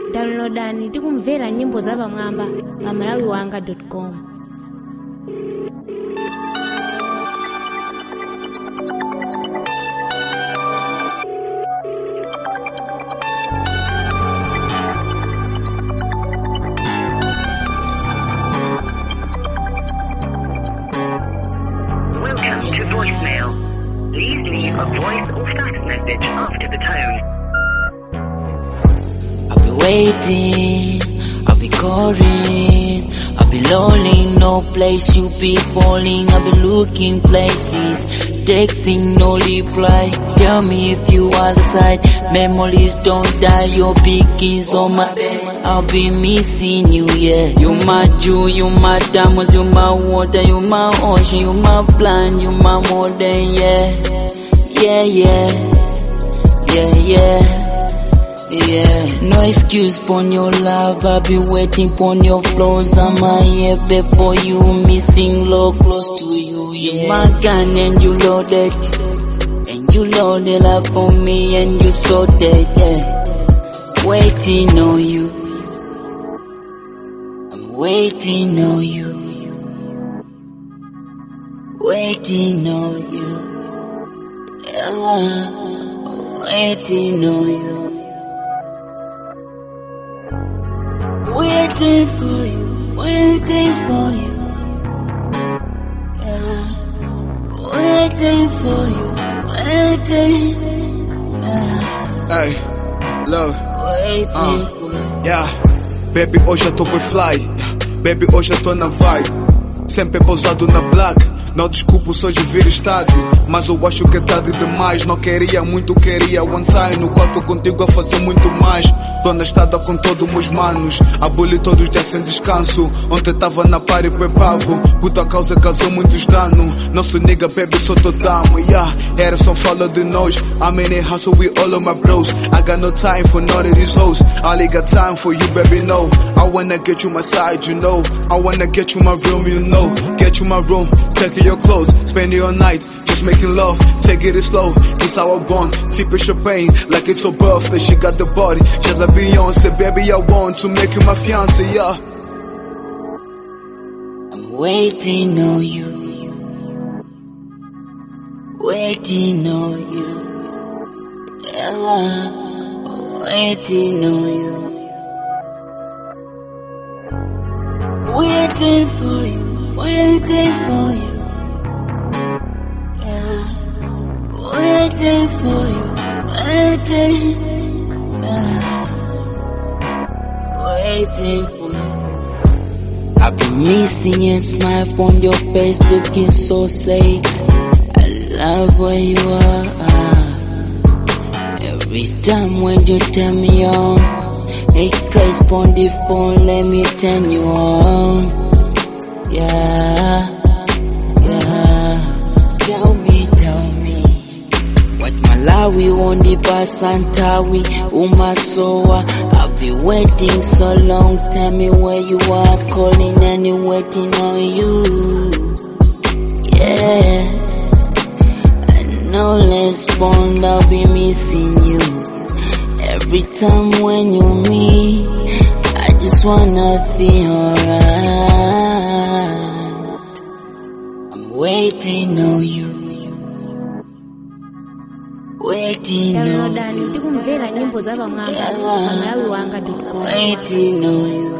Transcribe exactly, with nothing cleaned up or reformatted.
Downloadani tikumvera nyimbo za pamwamba pa malawi wanga dot com. Welcome to voicemail. Please leave a voice or fax message after the tone. I'll be waiting, I'll be calling, I'll be lonely, no place you be falling. I'll be looking places, texting, no reply. Tell me if you are the side, memories don't die, your pickings on my bed. I'll be missing you, yeah. You my jewel, you my diamonds, you my water, you my ocean, you my plan, you my more than, yeah. Yeah, yeah, yeah, yeah. Yeah, no excuse for your love. I've been waiting for your flows. I'm here before you, missing low, close to you. Yeah, you my gun and you loaded, and you loaded up for me and you so dead. Yeah, waiting on you. I'm waiting on you. Waiting on you. Yeah, waiting on you. Waiting for you, waiting for you, yeah. Waiting for you, waiting, yeah. Hey, love, waiting uh, for you. Yeah, baby hoje eu tô por fly, baby hoje eu tô na vibe, sempre pousado na black. Não desculpo só de vir estado, mas eu acho que é tarde demais. Não queria muito, queria one time. No quarto contigo a fazer muito mais. Tô na estrada com todos meus manos, aboli todos os dias sem descanso. Ontem tava na party prepavo, puta causa causou muitos danos. Não se nega, baby, só tô damo, yeah. Era só fala de nós, I'm in a hustle with all of my bros. I got no time for none of these hoes, I only got time for you, baby, no. I wanna get you my side, you know. I wanna get you my room, you know. Get you my room, take your clothes, spend it all night, just making love, take it slow, it's our bond, sip a champagne, like it's her birthday, she got the body, just like Beyonce, baby I want to make you my fiance, yeah. I'm waiting on you, waiting on you, yeah, waiting on you, waiting for you, waiting for you. Waiting for you, waiting, uh, waiting for you. I've been missing your smile from your face, looking so sexy. I love where you are. Every time when you turn me on, hey, crazy on the phone, let me turn you on. Yeah, yeah. Tell me, tell me. Malawi on the bus and Tawi, Umasoa. I've been waiting so long, tell me where you are, calling and waiting on you. Yeah, and no less bond, I'll be missing you. Every time when you meet, I just wanna feel alright. I'm waiting on you. Downloadani tikumvera nyimbo za pamwamba pa malawi wanga dot com. Waiting on you.